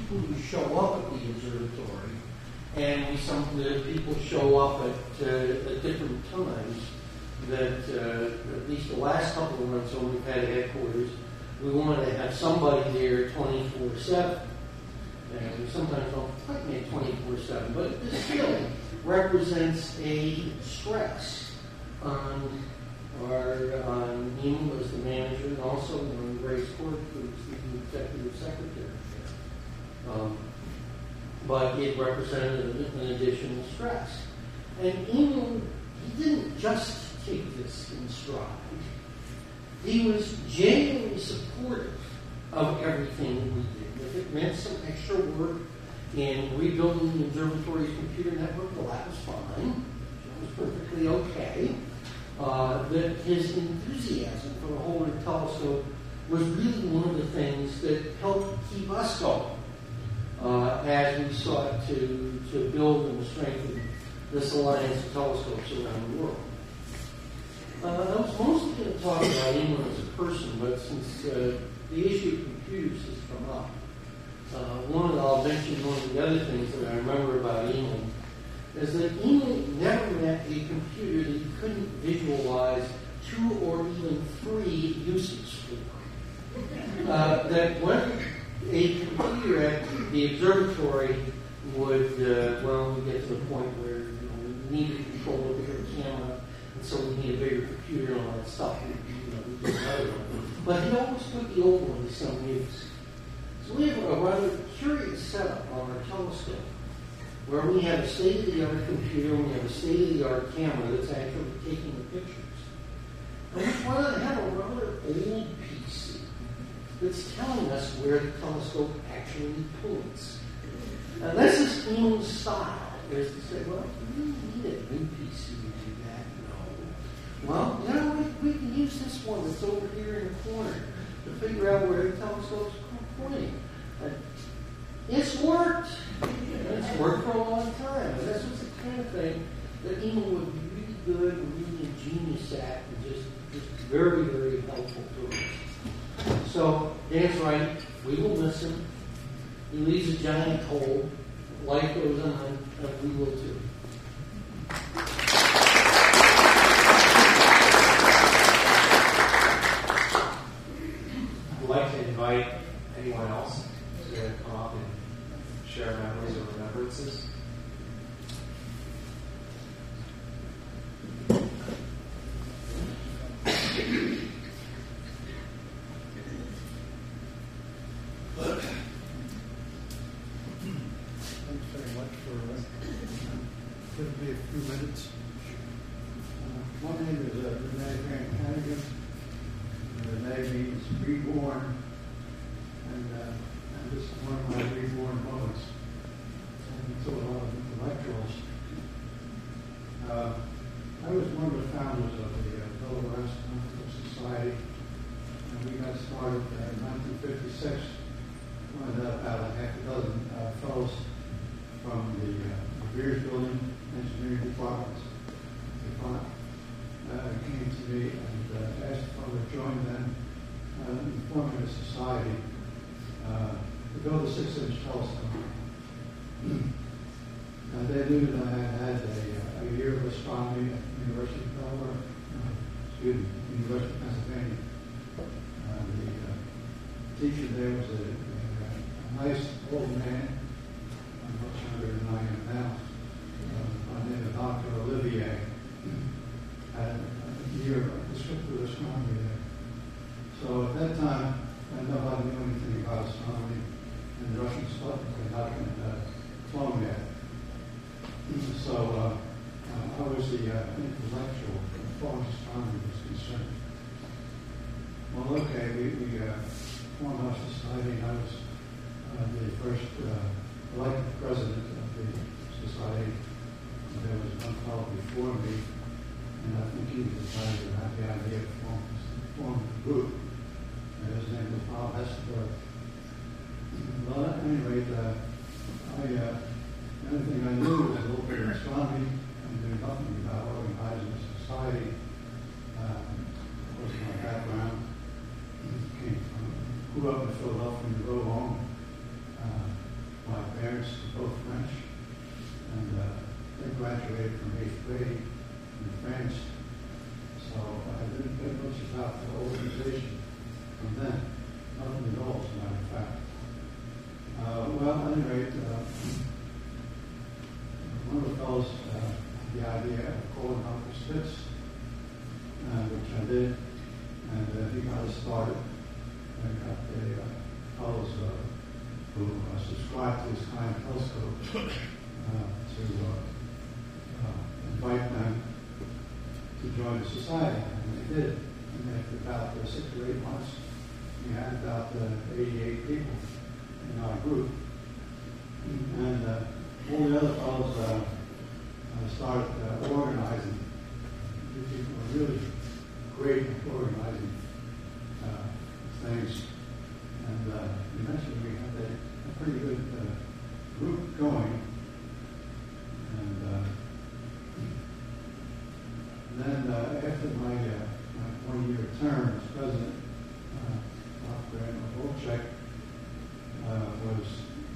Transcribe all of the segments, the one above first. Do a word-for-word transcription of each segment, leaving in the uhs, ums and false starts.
people who show up at the observatory, and we some the people show up at, uh, at different times. That uh, at least the last couple of months when we've had headquarters, we wanted to have somebody there twenty-four seven. And we sometimes don't quite make twenty-four seven, but this still represents a stress on our on Neil as the manager, and also on Grace Court, who's the executive secretary. Um, but it represented an additional stress. And Neil, he didn't just take this in stride. He was genuinely supportive of everything that we did. If it meant some extra work in rebuilding the observatory's computer network, well, that was fine. It was perfectly okay. Uh, that his enthusiasm for the whole telescope was really one of the things that helped keep us going uh, as we sought to, to build and strengthen this alliance of telescopes around the world. Uh, I was mostly going to talk about England as a person, but since uh, the issue of computers has come up, uh, one of the, I'll mention one of the other things that I remember about England is that England never met a computer that you couldn't visualize two or even three uses for. Uh, that when a computer at the observatory would, uh, well, we get to the point where you know, we needed to control a bigger camera, and so we need a bigger computer and all that stuff. We, you know, we did another one. But he always put the old one to some use. So we have a rather curious setup on our telescope, where we have a state-of-the-art computer and we have a state-of-the-art camera that's actually taking the pictures. And we want to have a rather old P C that's telling us where the telescope actually points. Now, this is England's style, is to say, well, do we need a new P C to do that? No. Well, you know, we, we can use this one that's over here in the corner to figure out where the telescope's pointing. And it's worked. It's worked for a long time. And this was the kind of thing that England would be really good and really ingenious at, and just, just very, very helpful to us. So, Dan's right. We will miss him. He leaves a giant hole. Life goes on, and we will too. I'd like to invite anyone else to come up and share memories or remembrances. Thanks very much for uh, giving me a few minutes. Uh, my name is uh, Renee Van Hannigan. Renee means reborn, and, uh, and this is one of my reborn moments. And so a lot of intellectuals. Uh, I was one of the founders of the uh, Delaware Astronomical Society, and we got started uh, in nineteen fifty-six. When uh, about a half a dozen uh, fellows from the uh, Beers Building Engineering Departments department, uh, came to me and uh, asked if I would join them uh, in forming a society uh, to build a six-inch telescope. uh, they knew that I had had a, a year of astronomy at the University of Delaware, uh, excuse me, University of Pennsylvania. Uh, the uh, teacher there was a, a, a nice old man, I'm much younger than I am now, uh, by the name of Doctor Olivier. Had a year of descriptive astronomy there. So at that time, uh, nobody knew anything about astronomy, and the Russian Sputnik had not been uh, flown yet. So uh, uh, I was the uh, intellectual as far as astronomy was concerned. Well, okay, we, we uh, formed our society. I was uh, the first uh, elected president of the society. There was one fellow before me, and I think he decided to have the idea of forming form a group. And his name was Bob Hesselberg. Well, at any rate, uh, I, uh, the only thing I knew was a little bit of astronomy. I knew nothing about organizing a society. Um, of course, my background came from, grew up in Philadelphia and drove home. Uh, parents, both French, and uh, they graduated from eighth grade in France. So I didn't get much about the organization from then. Nothing at all, as a matter of fact. Uh, well, at any rate, uh, one of the fellows uh, had the idea of calling out the Spitz, uh, which I did, and uh, he got us started. I got the uh, fellows uh, who uh, subscribed to this kind of telescope uh, to uh, uh, invite them to join the society, and they did. And after about uh, six or eight months, we had about uh, eighty-eight people in our group. And uh, all the other fellows uh, uh, started uh, organizing. These people were really great at organizing uh, things. And uh, eventually we had a, a pretty good uh, group going. And uh, then uh, after my, uh, my one-year term as president, uh, Doctor Volchek uh, was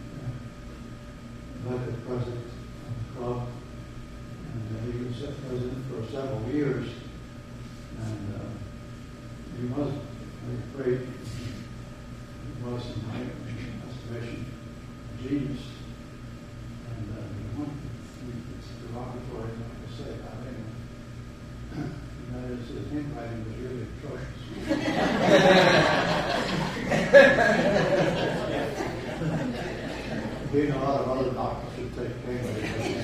uh, elected president of the club, and uh, he was president for several years, and uh, he was a great, he was in my estimation, a genius, and uh, one, it's derogatory not to say about him. And that is, his handwriting was really atrocious. He and a lot of other doctors should take handwriting.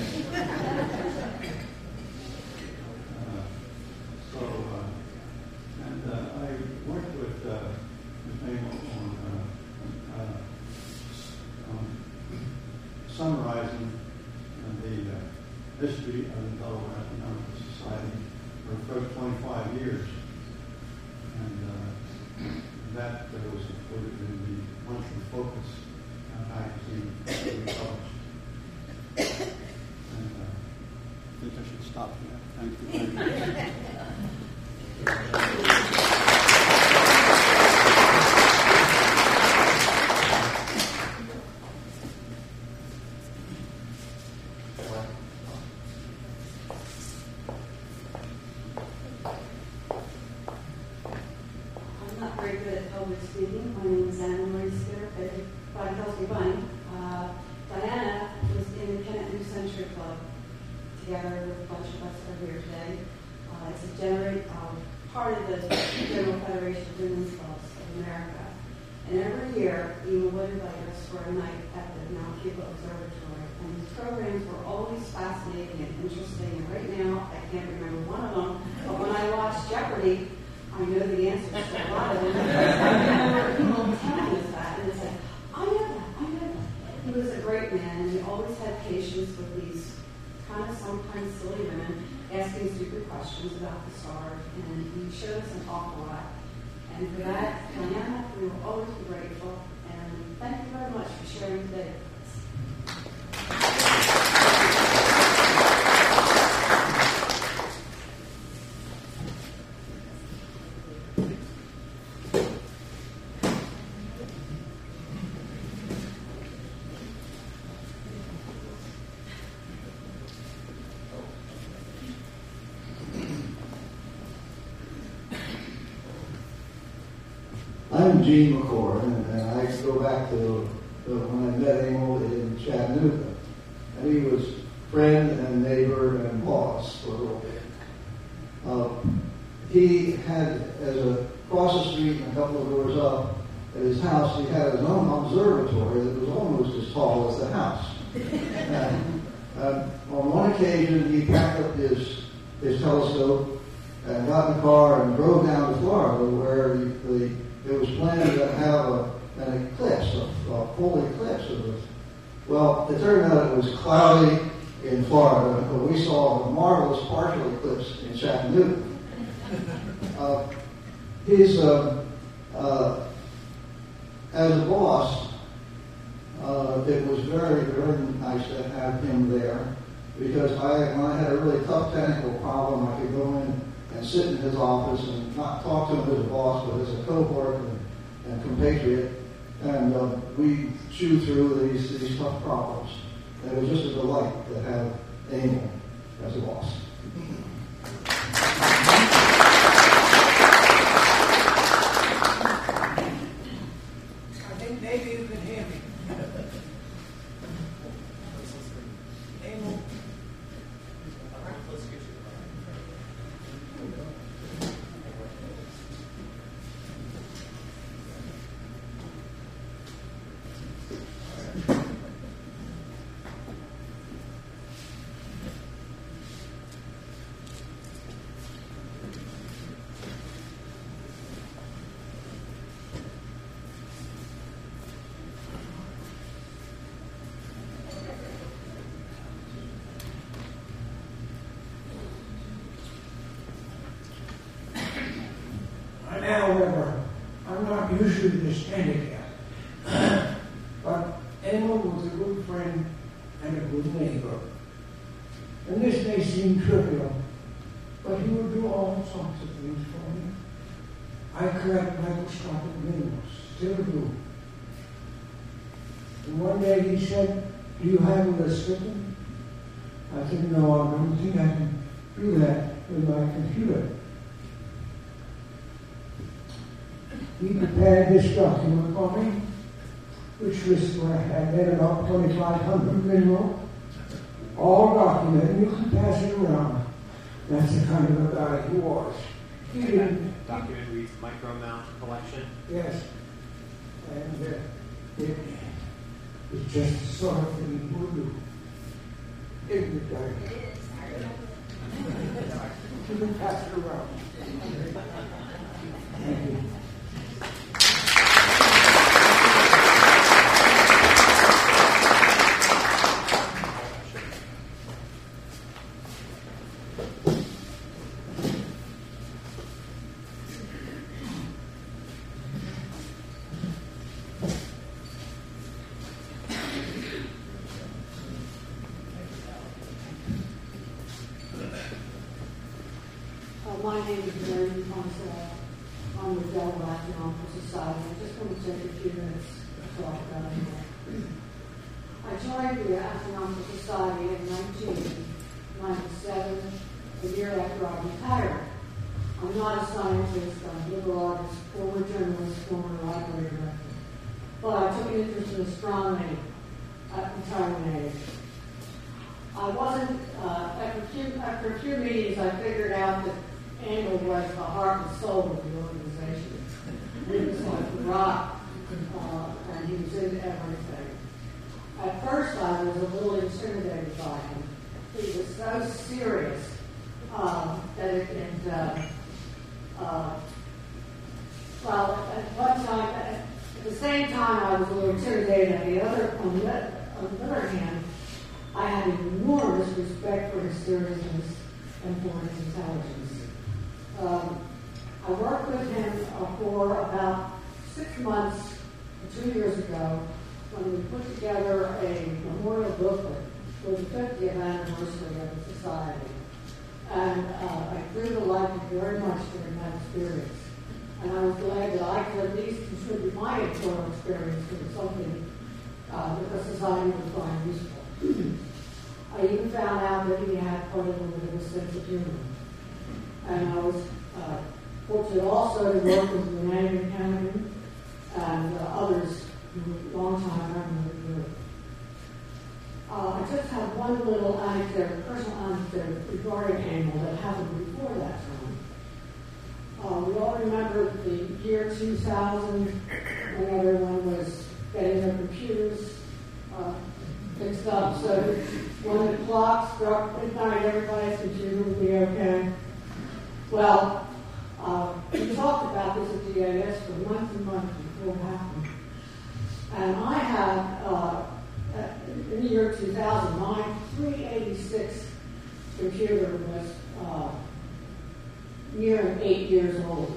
uh, so, uh, and uh, I worked with uh, his name on, uh, uh, on summarizing uh, the uh, history of the Delaware Astronomical Society for the first twenty-five years. And uh, that uh, was included in the monthly Focus uh, magazine that we published. And uh, I think I should stop here. Thank you very much. I'm Gene McCord, and, and I go back to, to when I met him in Chattanooga. And he was friend and neighbor and boss for a little bit. Uh, he had, as a cross the street and a couple of doors up at his house, he had his own observatory that was almost as tall as the house. And, uh, on one occasion, he packed up his his telescope and got in the car and drove down to Florida, where the, the it was planned to have a, an eclipse, a, a full eclipse of it. Well, it turned out it was cloudy in Florida, but we saw a marvelous partial eclipse in Chattanooga. Uh, he's, uh, uh, as a boss, uh, it was very, very nice to have him there, because I, when I had a really tough technical problem, I could go in and sit in his office and not talk to him as a boss, but as a cohort and, and compatriot, And uh, we chew through these, these tough problems. And it was just a delight to have Emil as a boss. I think maybe you can hear me. Emil. All right, let's get you. However, I'm not usually this handicap. But Emil was a good friend and a good neighbor. And this may seem trivial, but he would do all sorts of things for me. I collect microscopic minerals, still do. And one day he said, "Do you have a stricken?" I said, "No, I don't think I can do that with my computer." He prepared this document for me, which was where I had read about twenty-five hundred mineral, all documented. You can pass it around. That's the kind of a guy he was. He And didn't. that document reads micro amount collection. Yes. And uh, it, it's just the sort of thing he would do. Isn't it, Diane? You can pass it around. Thank you. My name is Mary Ponce. I'm with Delaware Economical Society. I just want to take a few minutes to talk about it. I joined the Economical Society in nineteen ninety-seven, the year after I retired. I'm not a scientist, I'm a liberal artist, former journalist, former library director. But I took an interest in astronomy at retirement age. I wasn't, uh, after, a few, after a few meetings, I figured out that Emil was the heart and soul of the organization. He was like the rock, uh, and he was in everything. At first, I was a little intimidated by him. He was so serious um, that it, it uh, uh, well, at one time, at the same time, I was a little intimidated. At the other, on the, on the other hand, I had enormous respect for his seriousness and for his intelligence. Um, I worked with him uh, for about six months, two years ago, when we put together a memorial booklet for the fiftieth anniversary of the Society. And uh, I grew to like it very much during that experience. And I was glad that I could at least contribute my editorial experience to something uh, that the Society would find useful. I even found out that he had quite a little bit of a sense of humor. And I was uh, fortunate also to work with Renee McCann and uh, others who a long time members of the group. Uh, I just have one little anecdote, personal anecdote regarding Emil that happened before that time. Uh, we all remember the year two thousand when everyone was getting their computers uh, fixed up. So when the clock struck midnight, everybody's computer would be okay. Well, uh, we talked about this at D A S for months and months before it happened. And I had, uh, in the year two thousand, my three eighty-six computer was uh, near eight years old.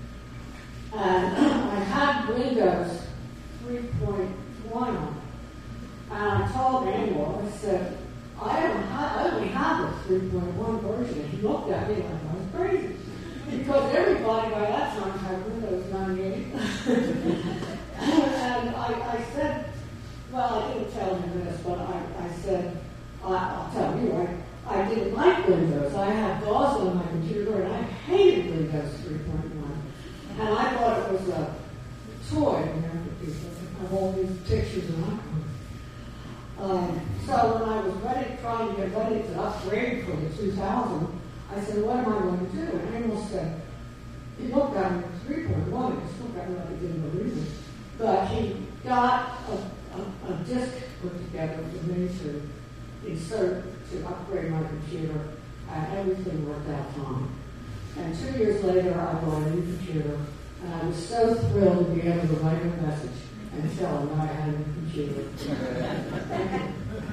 And I had Windows three point one on it. And I told Emil, I said, I don't have, I only have the three point one version. He looked at me like I was crazy. Because everybody by that time had Windows ninety-eight. And I, I said, well, I didn't tell him this, but I, I said, I, I'll tell you, I, I didn't like Windows. I had DOS on my computer, and I hated Windows three point one. And I thought it was a toy, you know, for people. I have all these pictures and I Um, so when I was ready, trying to get ready to upgrade for the two thousand, I said, what am I going to do? And Emil said, he looked at me at three point one, and he looked at me like he didn't believe it. But he got a, a, a disk put together for me to insert to upgrade my computer, and everything worked out fine. And two years later, I bought a new computer, and I was so thrilled to be able to write a message and tell him I had a new computer. Thank you.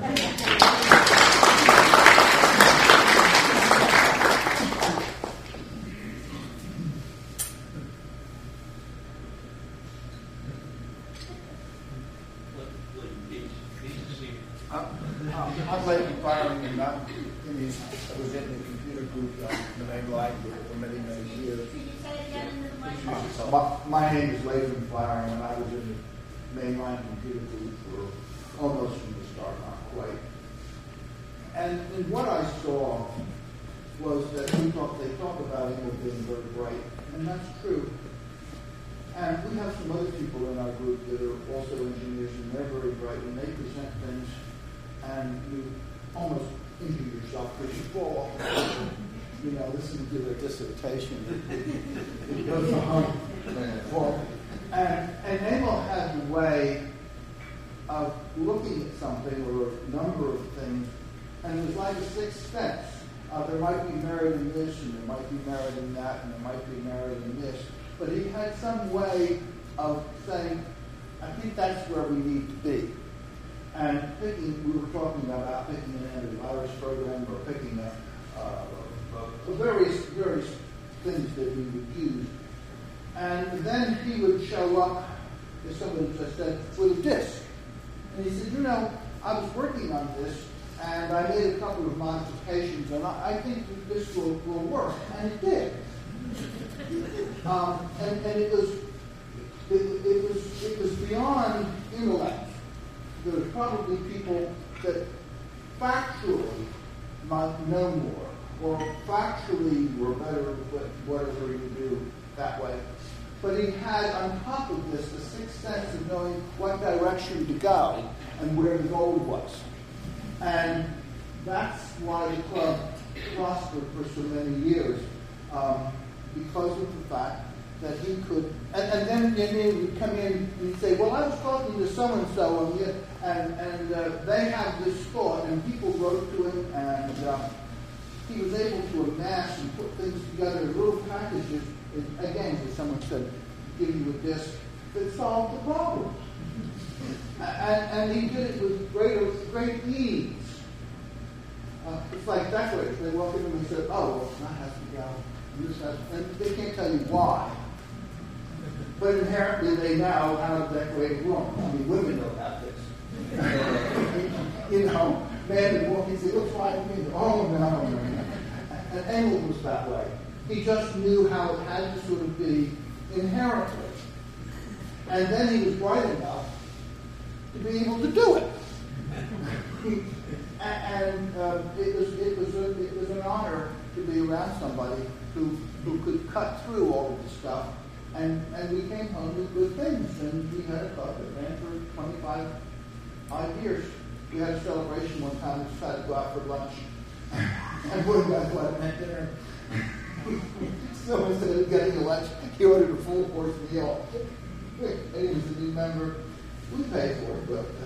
I'm Leighton Firing, and I'm in the, I was in the computer group uh, in the main line group for many, many years. Can you say it again into the microphone? Uh, my, my name is Leighton Firing, and I was in the mainline computer group for almost from the start, not quite. And, and what I saw was that we talk, they talk about him as being very bright, and that's true. And we have some other people in our group that are also engineers, and they're very bright, and they present things, and you almost injure yourself because you fall off. You know, listen to their dissertation. It goes on. Well, and, and Emil had a way of looking at something or a number of things, and it was like a sixth sense. Uh, there might be merit in this, and there might be merit in that, and there might be merit in this. But he had some way of saying, I think that's where we need to be. And picking, we were talking about picking an antivirus program or picking a, uh, a, a various, various things that we would use. And then he would show up, as somebody just said, with a disk. And he said, you know, I was working on this, and I made a couple of modifications, and I, I think that this will, will work. And it did. Um, and, and it was it, it was it was beyond intellect. There were probably people that factually might know more, or factually were better at whatever you do that way. But he had on top of this the sixth sense of knowing what direction to go and where the goal was. And that's why the club prospered for so many years. Um, because of the fact that he could, and, and then and then he would come in and he'd say, well, I was talking to so-and-so, and, and, and uh, they have this thought, and people wrote to him, and uh, he was able to amass and put things together in little packages, and again, as someone said, give you a disk that solved the problem. and, and he did it with great, great ease. Uh, it's like decorators. They walk in and they say, oh, well, that has to go. And they can't tell you why. But inherently they know how to decorate a room. I mean, women know about this. You know, man would walk in and say, looks like me. Oh, no, no, no. And Emil was that way. He just knew how it had to sort of be inherently. And then he was bright enough to be able to do it. and uh, it was it was a, it was an honor to be around somebody who who could cut through all of the stuff, and, and we came home with good things, and we had a club that ran for twenty-five odd years. We had a celebration one time. We decided to go out for lunch, and one guy wanted to have dinner. So instead of getting a lunch, he ordered a full course meal. And he was a new member. We paid for it, but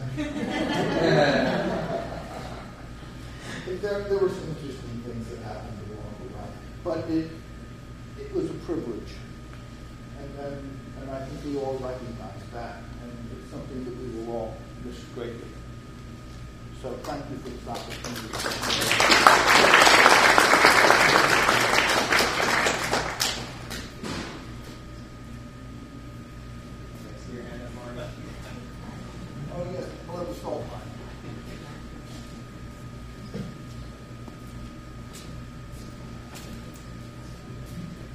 there, there were some interesting things that happened along the way. But it it was a privilege, and and, and I think we all recognize that, and it's something that we will all miss greatly. So thank you for this opportunity. Oh yes, blow the skull line.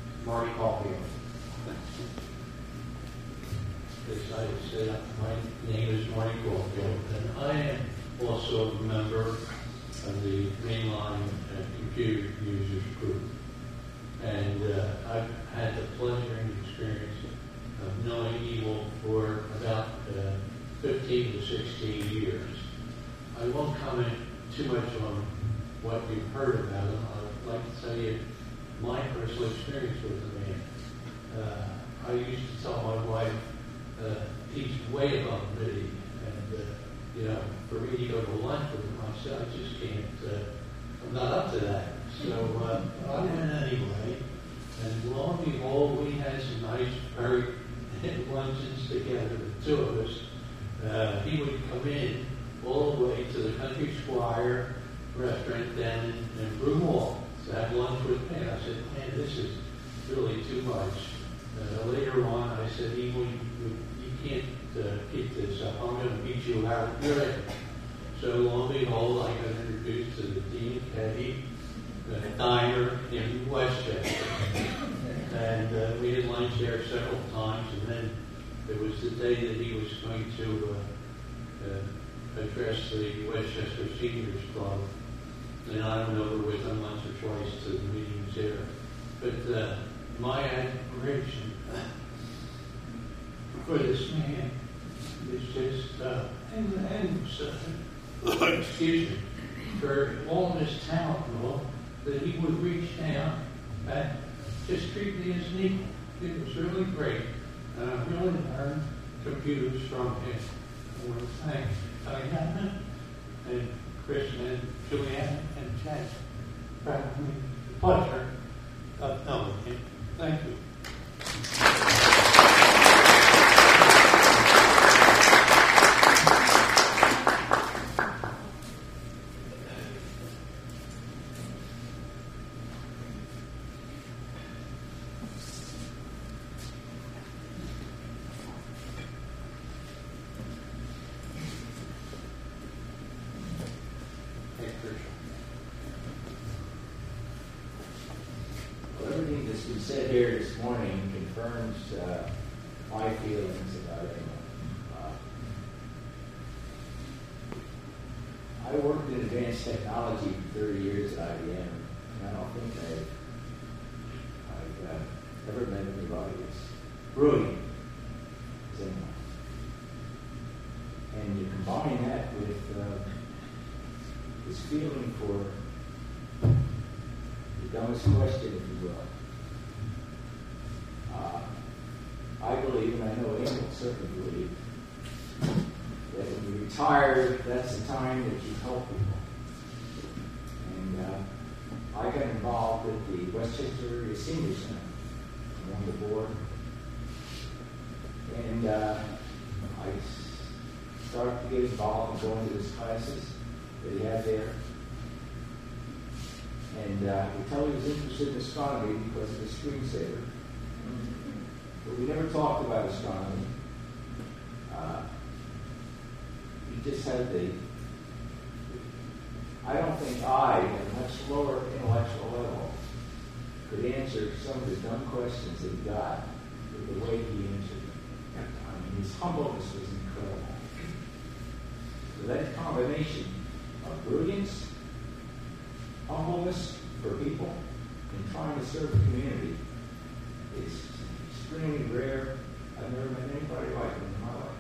Marty Caulfield. Excited to say that my name also a member of the mainline uh, computer users group. And uh, I've had the pleasure and experience of knowing Evil for about uh, fifteen to sixteen years. I won't comment too much on what you've heard about him. I'd like to tell you my personal experience with the man. Uh, I used to tell my wife, uh, he's way above me, and uh, you know, for me to go to lunch with him, I said, I just can't, uh, I'm not up to that. So uh, I went anyway, and lo and behold, we had some nice, very luncheons together, the two of us. Uh, he would come in all the way to the Country Squire restaurant down in, in Broomall to have lunch with me. I said, man, this is really too much. Uh, later on, I said, Evil, you, you can't uh, keep this up. I'm going to beat you out of your head. So lo and behold, I got introduced to the Dean Caddy uh, diner in Westchester. And uh, we had lunch there several times, and then it was the day that he was going to uh, uh, address the Westchester Seniors Club. And I went over with him once or twice to the meetings there. But uh, my admiration for this man is just uh, and, and uh, excuse me, for all of his talent and all, that he would reach down and just treat me as an equal. It was really great. And I really learned computers from him. I want to thank Diana and Krishna and Julianne and Jack for having me the pleasure of knowing him. Thank you. Well, everything that's been said here this morning confirms uh, my feelings about it. Uh, I worked in advanced technology for thirty years at I B M, and I don't think I've, I've uh, ever met anybody as brilliant as anyone. And you combine that with uh, this feeling for the dumbest question, if you will. Uh, I believe, and I know Emil certainly believe, that when you retire, that's the time that you help people. And uh, I got involved at the Westchester Area Senior Center. I'm on the board. And uh, I started to get involved in going to his classes that he had there. And uh, I could tell he was interested in astronomy because of his screensaver. But we never talked about astronomy. Uh, he just had the... I don't think I, at a much lower intellectual level, could answer some of the dumb questions that he got with the way he answered them. I mean, his humbleness was incredible. So that combination of brilliance, humbleness for people, and trying to serve the community is extremely rare. I've never met anybody like him in my life.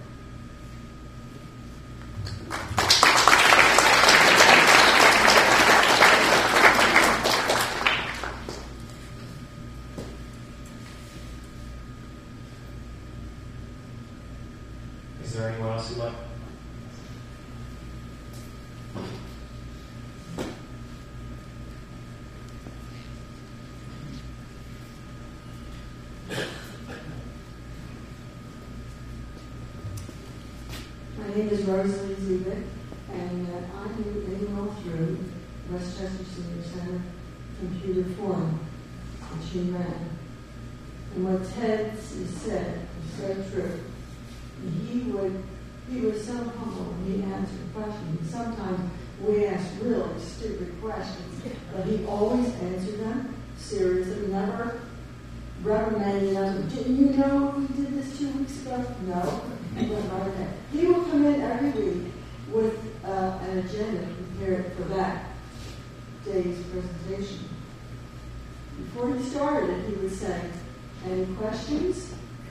Is there anyone else who'd like? My name is Rosalie Zubik, and uh, I knew Emil through Westchester Senior Center Computer Forum, which he ran. And what Ted said was so true. He would, he was so humble when he answered questions. Sometimes we asked really stupid questions, but he always answered them seriously, never reprimanding them. Didn't you know we did this two weeks ago? No. He went right ahead. He would come in every week with uh, an an agenda prepared for that day's presentation. Before he started it, he would say, any questions?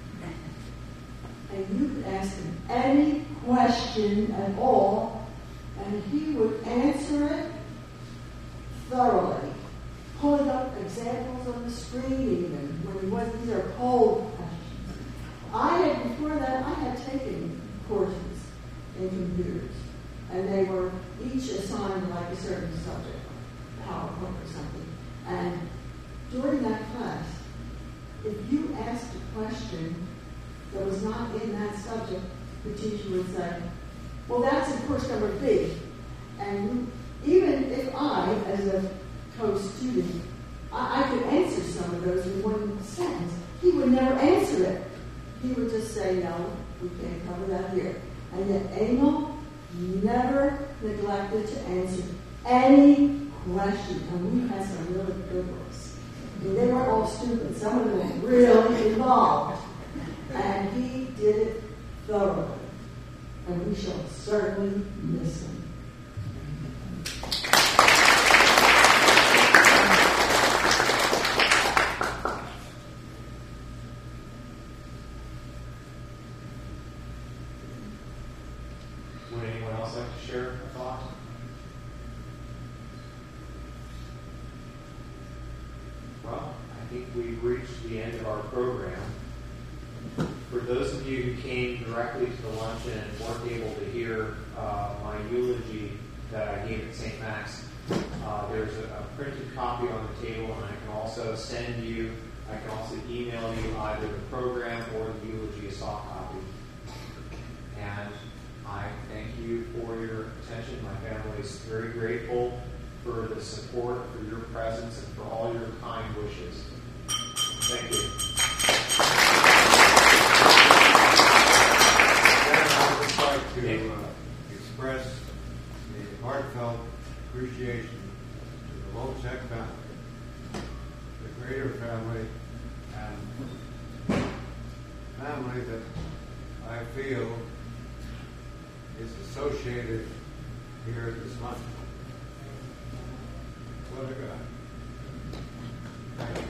And you could ask him any question at all, and he would answer it thoroughly, pulling up examples on the screen even, when he was, these are cold questions. I had, before that, I had taken courses in computers, and they were each assigned like a certain subject, PowerPoint or something. And during that class, if you asked a question that was not in that subject, the teacher would say, well, that's in course number B. And even if I, as a co-student, I, I could answer some of those in one sentence, he would never answer it. He would just say, no, we can't cover that here. And yet Emil never neglected to answer any question. And we had some really good ones. I mean, they weren't all stupid. Some of them were really involved. And he did it thoroughly. And we shall certainly miss him. Would anyone else like to share a thought? Well, I think we've reached the end of our program. For those of you who came directly to the luncheon and weren't able to hear uh, my eulogy that I gave at Saint Max, uh, there's a, a printed copy on the table, and I can also send you, I can also email you either the program or the eulogy, a soft copy. And I thank you for your attention. My family is very grateful for the support, for your presence, and for all your kind wishes. Thank you. I would just like to uh, express the heartfelt appreciation to the Locek family, the Greater family, and family that I feel is associated here at this luncheon. What a guy. Thank you.